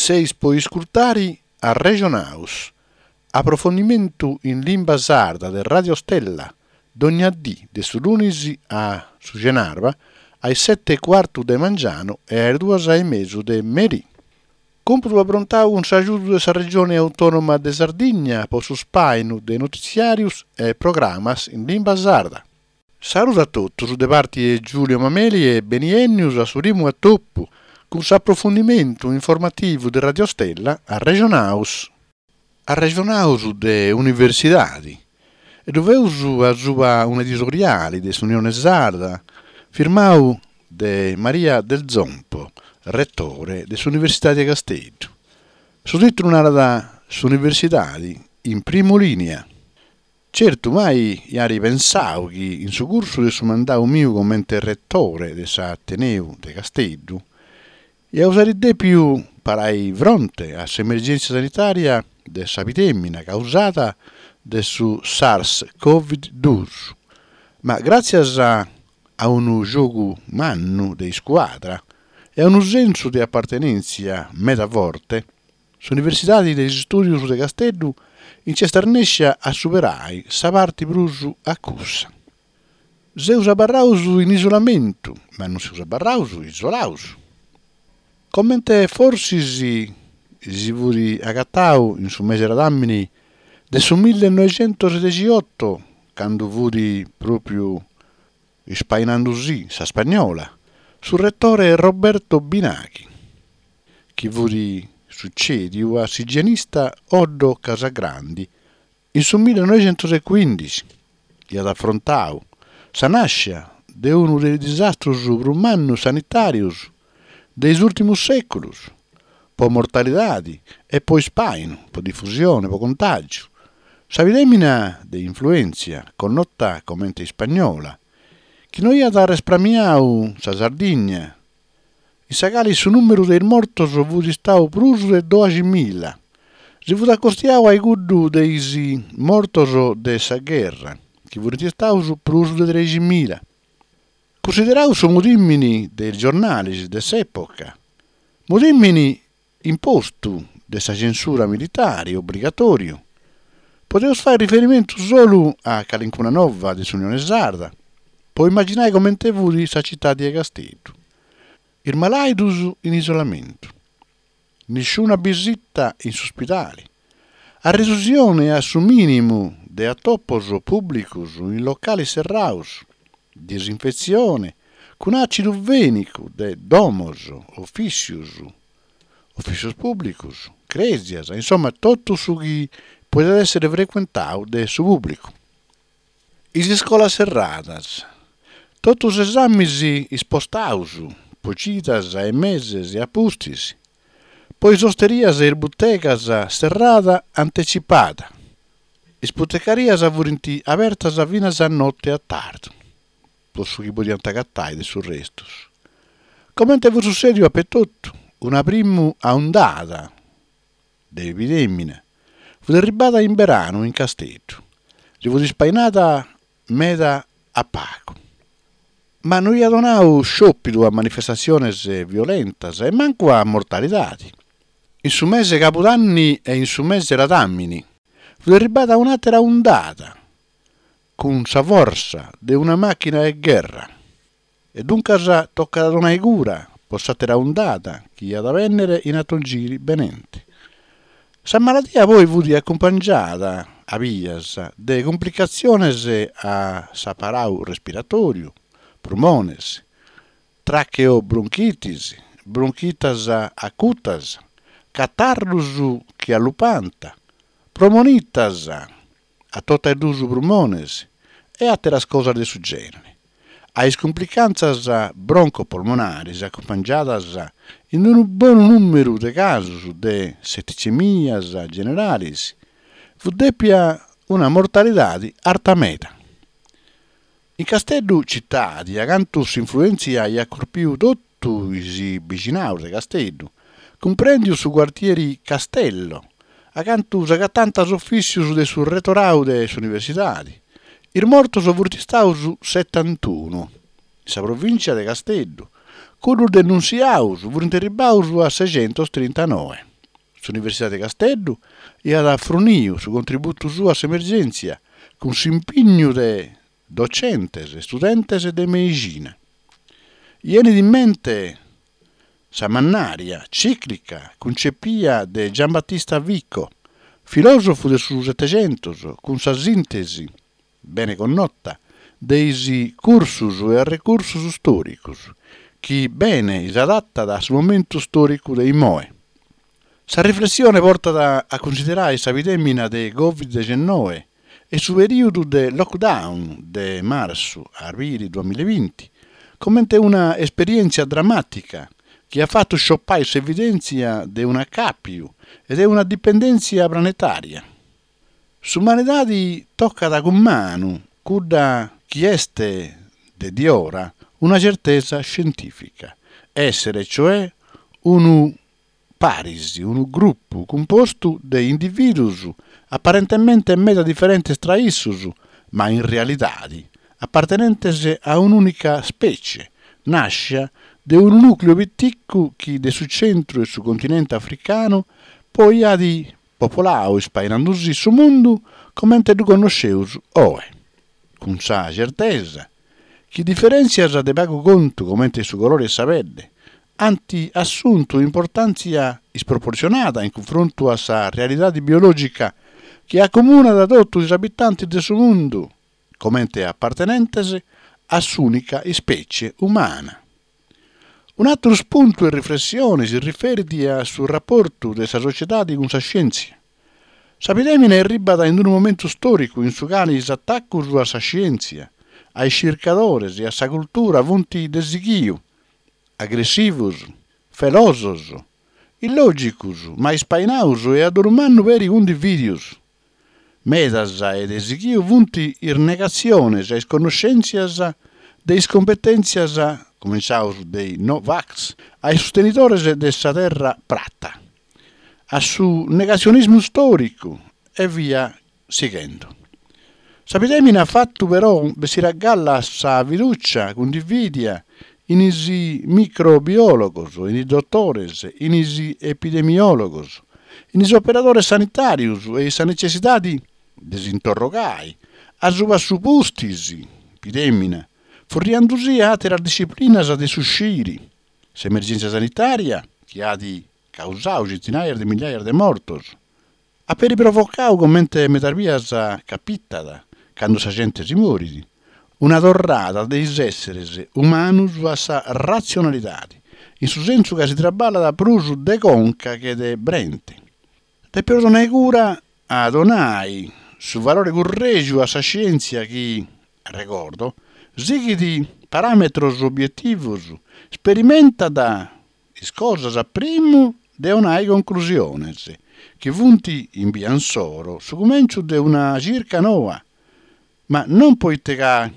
Seis puoi ascoltare a Regionaus, approfondimento in lingua sarda del Radio Stella, d'ogni dì, de su lunedì a su Genarva, ai 7:15 de mangiano e alle 2:30 de merì. Compro approntare un saluto della regione autonoma de Sardegna per su spaino de notiziarius e programmas in lingua sarda. Saluto a tutti, su de parte Giulio Mameli e Beniennius a Surimu a Toppu, con approfondimento informativo di Radio Stella a Regionaus. A Regionaus de universidadi, e dove uso a un editoriale dell'Unione Sarda, firmato da Maria Del Zompo, rettore dell'Università di Castello. Sottotitolato da Universitadi in prima linea. Certo, mai ieri pensavo che in suo corso del suo mandato mio come rettore dell'Ateneo di Castello, e a usare di più per fronte all'emergenza sanitaria della epidemia causata da su SARS-CoV-2. Ma grazie a un gioco umano di squadra e a un senso di appartenenza metaforte, l'Università degli Studi di Castello incestarnesce a superare sa parte brusu accusa. Si usa barrausu in isolamento, ma non si usa barrausu isolausu. Commente forse si vuoi agattau in su mese d'anni del 1978, quando vuoi proprio spainando sa spagnola, sul rettore Roberto Binachi, che vuoi succedi a sigianista Oddo Casagrandi in su 1915, che ad affrontau sa nascia di uno dei disastri umani sanitari dei ultimi secoli, po' mortalità e poi spaino, po' diffusione, po' contagio. Sa epidemia di influenza, connota come in spagnola, che noi ha respramiau sa Sardegna. In sagali su numero dei morti vuoi stau pruso de 12.000. Si vuoi accostiau ai gudu dei morti de sa guerra, che vuoi stau pruso de 13.000. Considerau su mudimini dei giornali dell'epoca, mudimini imposto dessa censura militare obbligatorio. Potevo fare riferimento solo a Calincuna Nova dell'Unione Sarda, poi immaginare come te vuoi sa città di Castello. Il malaidus in isolamento, nessuna visita in ospitali, a riduzione a su minimo de atopos pubblicus in locali serraus, disinfezione con acido venico de domos, officius pubblicus, cresias, insomma tutto su che può essere frequentato de su pubblico. Is scuolas serradas, tutti os esami spostaus, pocitas e meses e apustis, poi osterias e bottecas serrada anticipata, is bottecarias avurenti apertas finas a notte a tardo, su chi podiam tagattai sul resto. Come te succede a tutto, una prima ondata di epidemia fu derribata in verano in Castello, si fu spainata meda a pago. Ma non gli ha donato scioppido a manifestazioni violentas e manco a mortalità. In su mese Capodanni e in su mese Radamini fu derribata un'altra ondata, con sa forza di una macchina di guerra. E dunque tocca da donare cura, possatera ondata, che ha da venire in attongiri benenti. Sa malattia poi fu accompagnata a vias de complicazioni a sa parau respiratorio, pulmones, tracheobronchitis, bronchitas acutas, catarrus che allupanta, promonitas a tota dus pulmones e altre cose di su genere. A complicanzas broncopolmonaris accompagnadas in un buon numero di casi di setticemias generalis, fu deppia una mortalità arta meta. In Castello città, agantus influenzia e accorpiu tutto i vicinaus di Castello, comprendiu su quartieri Castello, agantus tantas officius de sul retorau de universitari. Il morto sono staus 71, in sa provincia di Castello, quello denunziaus, fu interribaus a 639. sull'Università di Castello e ad fornire su contributo suo all'emergenza con s'impegno de docentes e studentes de medicina. Ieni in mente sa mannaria ciclica concepia de Giambattista Vico, filosofo del suo Settecento, con sa sintesi, bene connota, dei cursus e recursus storicus, che bene is adatta da su momento storico dei Moe. Sa riflessione porta a considerare sa epidemia de Covid-19 e su periodo de lockdown de marzo a aprile 2020 come una esperienza drammatica che ha fatto scioppare l'evidenza di una capio ed è una dipendenza planetaria. S'umanità tocca da con mano, cuda chieste di ora, una certezza scientifica, essere cioè un parisi, un gruppo composto di individui apparentemente meta differenti tra essi, ma in realtà appartenenti a un'unica specie, nasce da un nucleo piccolo che del suo centro e sul continente africano poi ha di popolato e spairandosi sul mondo come lo conosceus oggi, con sa certezza che differenzia da poco conto come su colore e sapere, anti assunto importanza sproporzionata in confronto a sa realtà biologica che accomuna da tutti gli abitanti del suo mondo, come appartenenti a s'unica specie umana. Un altro spunto di riflessione si riferisce al suo rapporto della società con la scienza. L'epidemia è arrivata in un momento storico in cui gli attacchi alla scienza, ai cercatori e alla cultura avunti desigiu, aggressivos, ferosos, illogicus, ma spainaus e adormando veri individuos. Medas e desigiu vunti in negazione e sconoscenzias dei competenzias cominciaus dei no-vax ai sostenitori della terra pratta, a su negazionismo storico e via seguendo. L'epidemia ha fatto però si raggalla sa fiducia condividia in isi microbiologos, in i dottores, in isi epidemiologos, in isi operatori sanitarius e sa necessità di disinterrogai, a su suppustisi, epidemia, forniandosi altre discipline di susciri, l'emergenza sanitaria che ha di causare centinaia di migliaia di mortos, ha per provocare come metarvias capitata, quando sa gente si muori, una torrata dei esseri umani a sa razionalità, in su senso che si trabballa da prusu de conca che de brente. De persone cura a donai su valore corregio a sa scienza che, ricordo, sighi di parametros obiettivos, sperimenta da cosas a primo de un'ai conclusiones, che vunti in biansoro su comincio de una circa nova, ma non poiché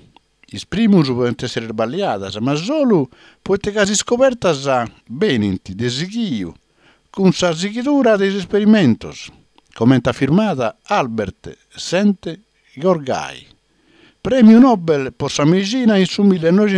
i primus possono essere sbagliadas, ma solo poiché si scopertas benenti desigiu, con sa seguidura dei sperimentos, come affermata Albert Sente Gorgai, premio Nobel per la medicina in su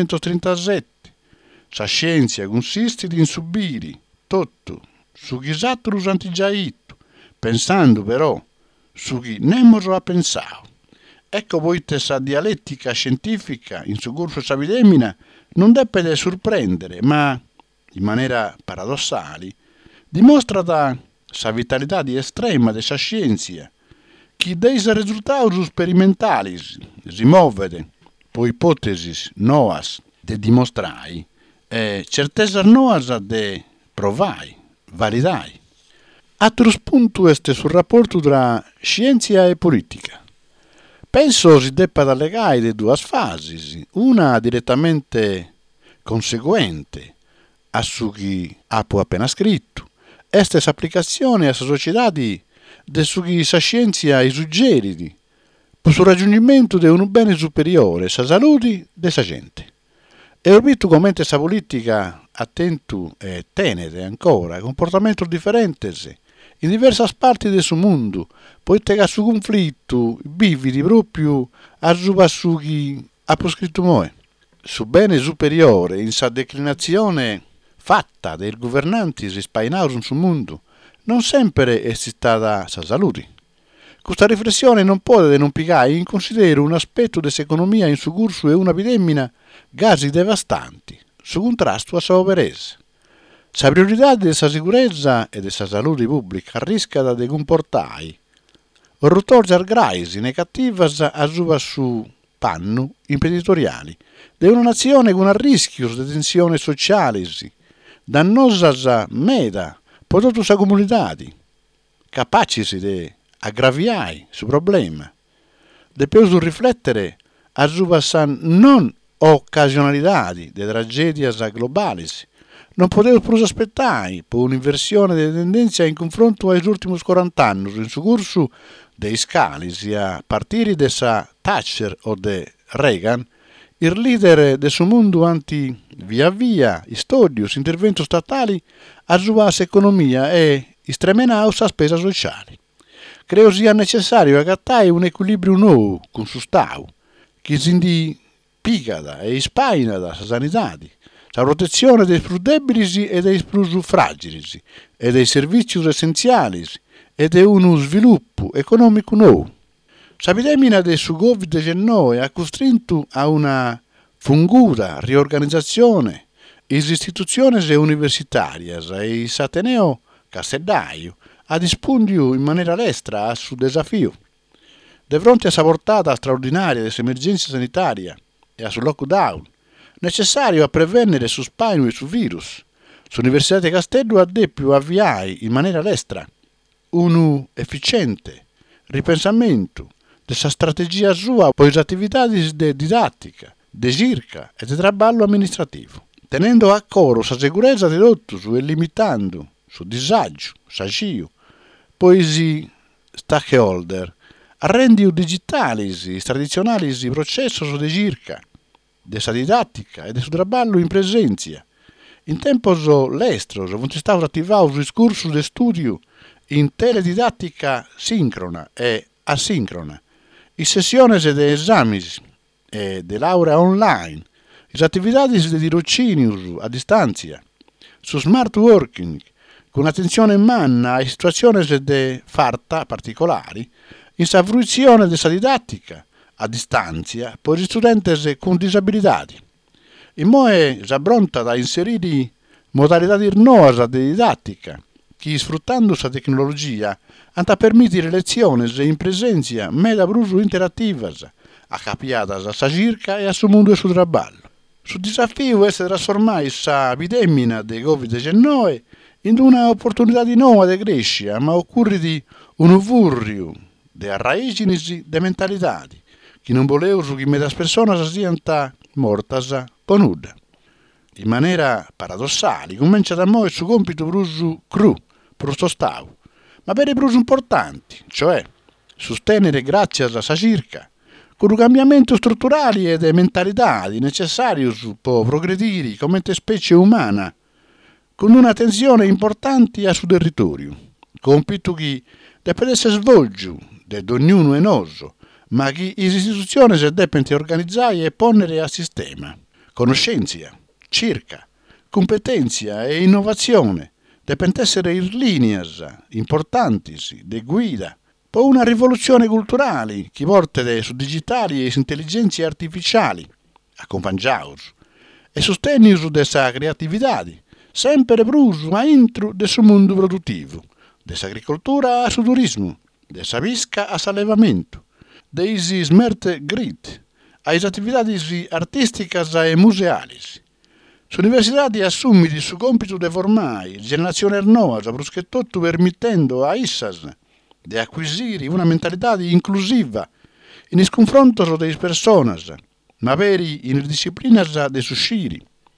1937. Sa scienza consiste in subire tutto su chi s'altrus antigiaito, pensando però su chi nemmos ha pensato. Ecco poiché sa dialettica scientifica in su corso s'epidemia non deve sorprendere, ma in maniera paradossale dimostra da sa vitalità di estrema della scienza che dei risultati sperimentali si muove po ipotesi noas de dimostrai e certezza noas de provai, validai. Altro spunto è sul rapporto tra scienza e politica. Penso si debba allegare le due fasi, una direttamente conseguente a su chi ha appena scritto, esta applicazione alla società de su chi sa scienza i suggeriti, per il raggiungimento di un bene superiore, sa salute della gente. E orbito come sa politica attento e tenere ancora comportamenti differenti in diverse parti del suo mondo, poiché che su conflitto vivi proprio a su chi ha scritto Moe. Su bene superiore in sa declinazione fatta dei governanti rispainaus sul mondo, non sempre è stata sa salute. Questa riflessione non può non piegare in considero un aspetto dell'economia in su corso e un'epidemia gasi devastanti, su contrasto a sua poverezza. La priorità della sicurezza e della salute pubblica rischia di comportare rottori argraisi negative su panno imprenditoriali di una nazione con un rischio di tensioni sociali dannose meda per tutte le comunità, capaci di aggravare il problema. Dobbiamo riflettere sulla non occasionalità delle tragedie globali. Non potevo più aspettare per un'inversione delle tendenze in confronto agli ultimi 40 anni in su corso dei scali, a partire da Thatcher o da Reagan, il leader del suo mondo via via studios, interventi statali a sua economia e estremenare la spesa sociale. Credo sia necessario agattare un equilibrio nuovo con su Stato, che si picada e spaina la sanità, la protezione dei più deboli e dei più fragili, e dei servizi essenziali, e di uno sviluppo economico nuovo. L'epidemia del Covid-19 ha costretto a una funguta riorganizzazione delle istituzioni universitarie e l'Ateneo Castellaio a rispondere in maniera destra sul desafio. Di fronte alla portata straordinaria dell'emergenza sanitaria e sul lockdown, necessario a prevenire su spino e su virus, l'Università di Castello ha detto avviare in maniera destra un efficiente ripensamento della strategia sua per le attività di didattica, di ricerca e di lavoro amministrativo, tenendo a coro la sicurezza di tutti e limitando il disagio, l'agio, poi si stakeholder, a rendere digitali i tradizionali processi di ricerca, della didattica e del lavoro in presenza. In tempo l'estero, sono stati attivati i corsi di studio in teledidattica sincrona e asincrona, in sessioni di esami e di laurea online, le attività di tirocinio a distanza, su smart working, con attenzione manna a situazioni di farta particolari, in sa fruizione della didattica a distanza per gli studenti con disabilità. In modo è pronta da inserire modalità nuove di didattica, che sfruttando questa tecnologia hanno permettere lezioni in presenza meda bruso interattive, accapiate a sa circa e a suo mondo e sul lavoro. Il desafio è trasformare questa epidemia di Covid-19 in una opportunità di nuova di crescita, ma occorre di un vurrio di radici di mentalità, che non volevano che le persone siano morte per nulla. In maniera paradossale, comincia da noi il suo compito bruso cru, per questo Stato, ma per i brusi importanti, cioè sostenere grazie alla circa, con un cambiamento strutturale e di mentalità necessario per progredire come specie umana, con un'attenzione importante al suo territorio, compito che deve essere svolto da ognuno e noso, ma che le istituzioni devono organizzare e ponere a sistema. Conoscenza, circa, competenza e innovazione devono essere in linee importanti di guida per una rivoluzione culturale che porta su digitali e intelligenze artificiali, accompagnati e sostegni su questa creatività, sempre pruso a intro del suo mondo produttivo, dell'agricoltura al turismo, della pesca all'allevamento, dei smart grid, alle attività artistiche e museali. L'università assume il suo compito di formare generazioni nuove, soprattutto permettendo a esse di acquisire una mentalità inclusiva in confronto delle persone, ma in discipline di uscire.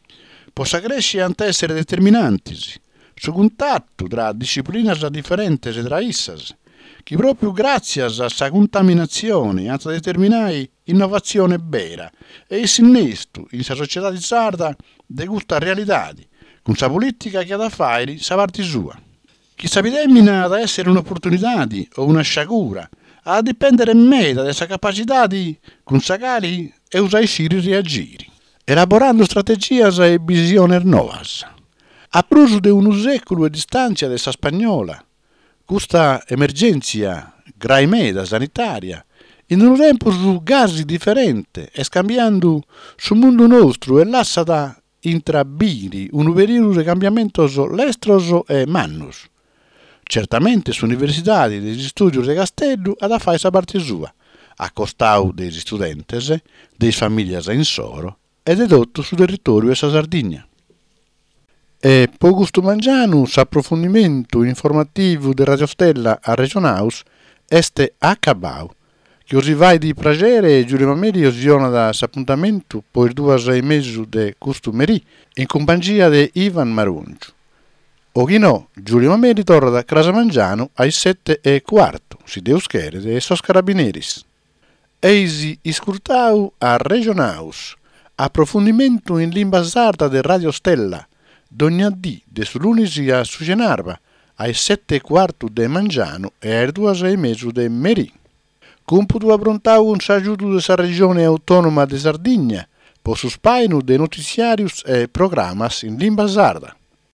Possa crescere anche essere determinanti, su contatto tra discipline differenti tra esse, che proprio grazie alla contaminazione hanno determinare innovazione vera e il sinnesto in questa società di sarda di questa realtà, con sa politica che ha da fare sa parte sua. Chi sa epidemia da essere un'opportunità o una sciagura, ha da dipendere meda dalla capacità di consacare e usare e reagire, elaborando strategie e visioni nuove. A pruso di un secolo e distanza della spagnola, questa emergenza graimeda sanitaria in un tempo su casi differenti e scambiando sul mondo nostro e lasciata intrabiri un periodo di cambiamento lestros e mannus. Certamente l'università degli studi di Castello ha da fare sa parte sua, a costau degli studenti, dei famiglie in soro e di tutto sul territorio di Sardegna. E per questo mangiano s'approfondimento informativo di Radio Stella a Regionaus este accabau. Che così vai di piacere Giulio Mameli osiona da s'appuntamento per 2 mesi di costumerie in compagnia di Ivan Marungiu. O chi no, Giulio Mameli torna da Casa Mangiano ai 7:15, si Deus chere de sos carabineris. Eisi iscurtau a Regionaus, approfondimento in lingua sarda de Radio Stella, d'ogni dì de su lunedì a Sugenarva, ai 7:15 de Mangiano e ai 2:30 de Meri. Computo approntau un sagiuto della regione autonoma de Sardegna, per su spainu de noticiarius e programas in lingua sarda.